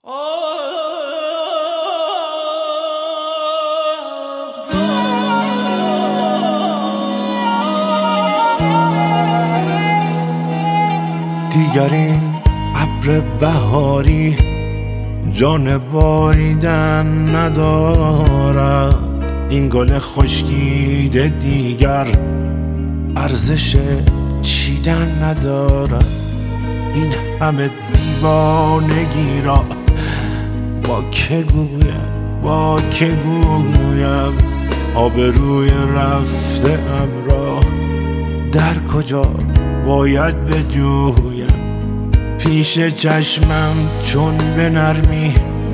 دیگر این ابر بهاری جان باریدن ندارد، این گل خشکیده دیگر ارزش چیدن ندارد. این همه دیوانگی را با که گویم آبروی رفته ام را در کجا باید بجویم؟ پیش چشمم چون به نرمی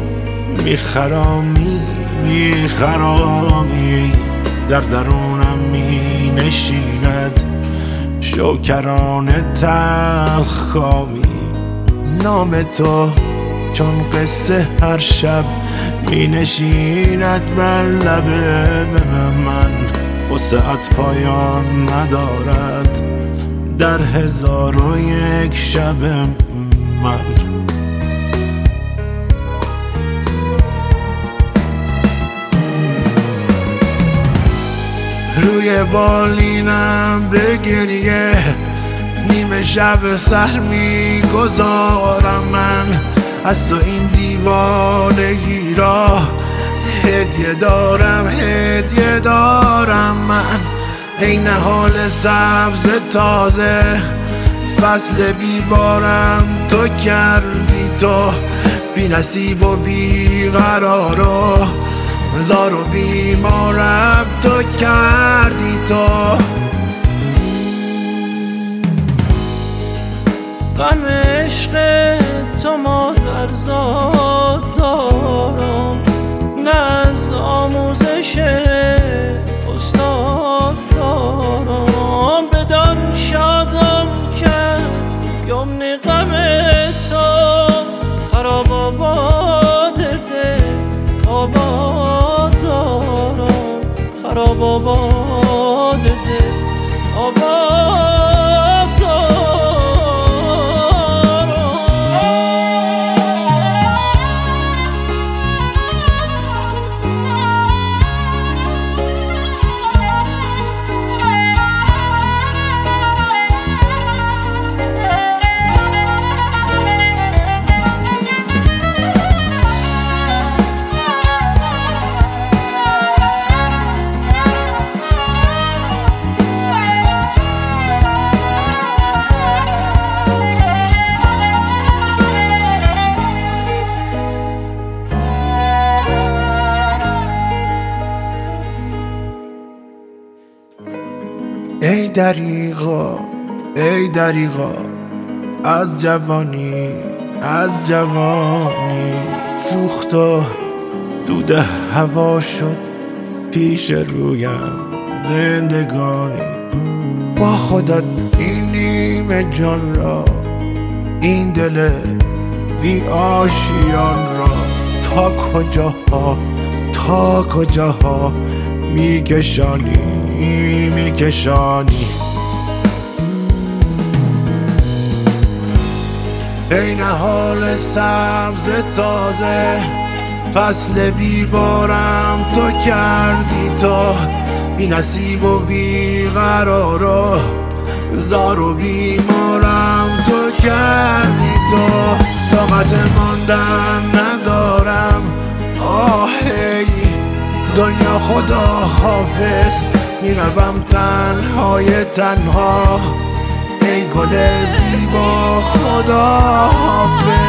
میخرامی در درونم می نشیند شوکران تلخ کامی. نام تو چون قصه هر شب می نشیند بر لب من، وسعت پایان ندارد در 1001 شب من. روی بالینم به گریه نیمه شب سحر می گذارم من، از تو این دیوانگی را هدیه دارم من. ای نهال سبز تازه فصل بیبارم تو کردی، تو بی نصیب و بی قرار و زار و بیمارم تو کردی. تو غم عشق تو مادرزاد دارم، نه از آموزش استاد دارم. بدان شادم که از یمن غم تو خراب آباد دل آباد دارم، خراب آباد دل آباد. ای دریغا از جوانی سوخت و دود هوا شد پیش رویم زندگانی. با خودت این نیمه جان را، این دل بی آشیان را تا کجاها میکشانی. ای نهال سبز تازه فصل بیبارم تو کردی، تو بی نصیب و بی قرار و زار و بیمارم تو کردی. تو طاقت ماندن ندارم، آهی دنیا خدا حافظ، میروم تنها ای گل زیبا خدا حافظ.